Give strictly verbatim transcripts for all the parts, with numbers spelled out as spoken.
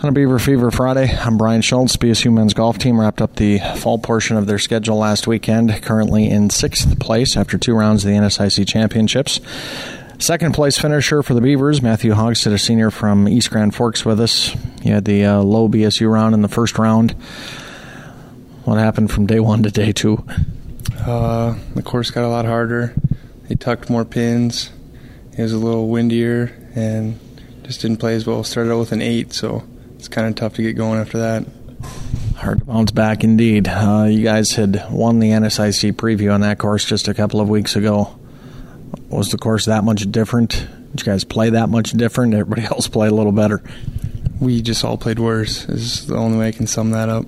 On a Beaver Fever Friday, I'm Brian Schultz. B S U men's golf team wrapped up the fall portion of their schedule last weekend, currently in sixth place after two rounds of the N S I C Championships. Second place finisher for the Beavers, Matthew Hogsted, a senior from East Grand Forks, with us. He had the uh, low B S U round in the first round. What happened from day one to day two? Uh, the course got a lot harder. They tucked more pins. It was a little windier and just didn't play as well. Started out with an eight, so it's kind of tough to get going after that. Hard to bounce back indeed. Uh, you guys had won the N S I C preview on that course just a couple of weeks ago. Was the course that much different? Did you guys play that much different? Everybody else play a little better? We just all played worse is the only way I can sum that up.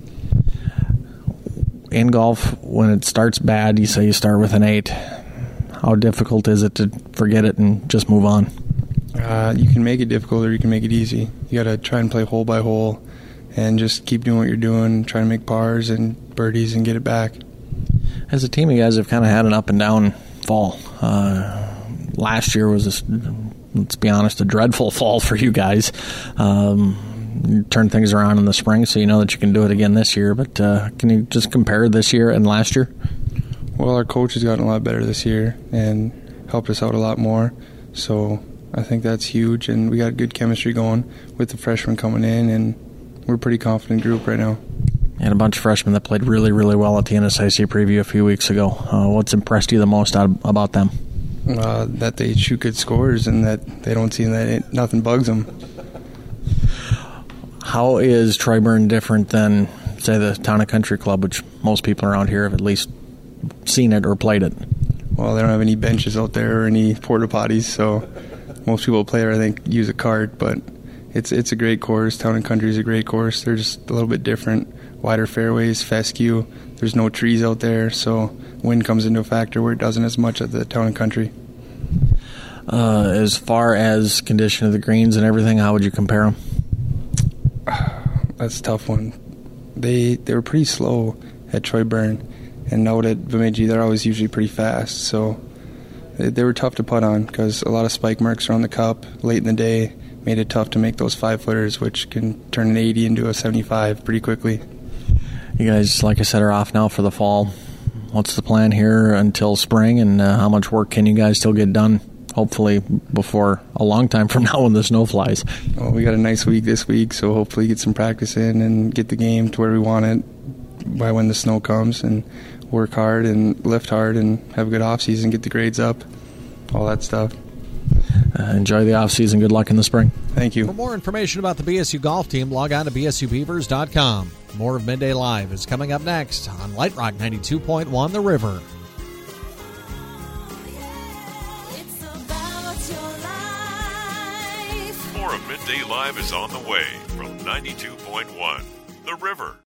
In golf, when it starts bad, you say you start with an eight. How difficult is it to forget it and just move on? Uh, you can make it difficult or you can make it easy. You got to try and play hole by hole and just keep doing what you're doing, try to make pars and birdies and get it back. As a team, you guys have kind of had an up and down fall. Uh, last year was, a, let's be honest, a dreadful fall for you guys. Um, you turned things around in the spring, so you know that you can do it again this year. But uh, can you just compare this year and last year? Well, our coach has gotten a lot better this year and helped us out a lot more. So I think that's huge, and we got good chemistry going with the freshmen coming in, and we're a pretty confident group right now. And a bunch of freshmen that played really, really well at the N S I C preview a few weeks ago. Uh, what's impressed you the most out, about them? Uh, that they shoot good scores and that they don't seem that it, nothing bugs them. How is Troy Byrne different than, say, the Town and Country Club, which most people around here have at least seen it or played it? Well, they don't have any benches out there or any porta potties, so most people play there, I think, use a cart, but it's it's a great course. Town and Country is a great course. They're just a little bit different. Wider fairways, fescue. There's no trees out there, so wind comes into a factor where it doesn't as much at the Town and Country. Uh, as far as condition of the greens and everything, how would you compare them? That's a tough one. They they were pretty slow at Troy Byrne, and out at Bemidji they're always usually pretty fast, so they, they were tough to putt on because a lot of spike marks around the cup late in the day made it tough to make those five footers, which can turn an eighty into a seventy-five pretty quickly. You guys, like I said, are off now for the fall. What's the plan here until spring, and uh, how much work can you guys still get done, hopefully before a long time from now when the snow flies? Well, we got a nice week this week, so hopefully get some practice in and get the game to where we want it by when the snow comes, and work hard and lift hard and have a good off-season, get the grades up, all that stuff. Uh, enjoy the off-season. Good luck in the spring. Thank you. For more information about the B S U golf team, log on to b s u beavers dot com. More of Midday Live is coming up next on Light Rock ninety-two point one The River. More of Midday Live is on the way from ninety-two point one The River.